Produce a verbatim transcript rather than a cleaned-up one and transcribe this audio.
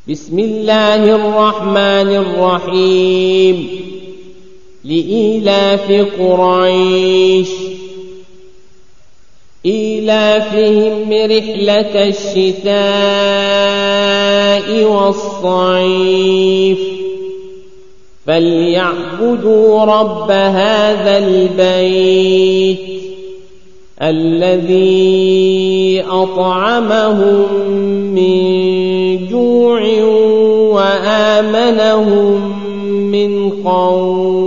بسم الله الرحمن الرحيم لإيلاف قريش إيلافهم رحلة الشتاء والصيف فليعبدوا رب هذا البيت الذي أطعمهم من جوع وآمنهم من خوف.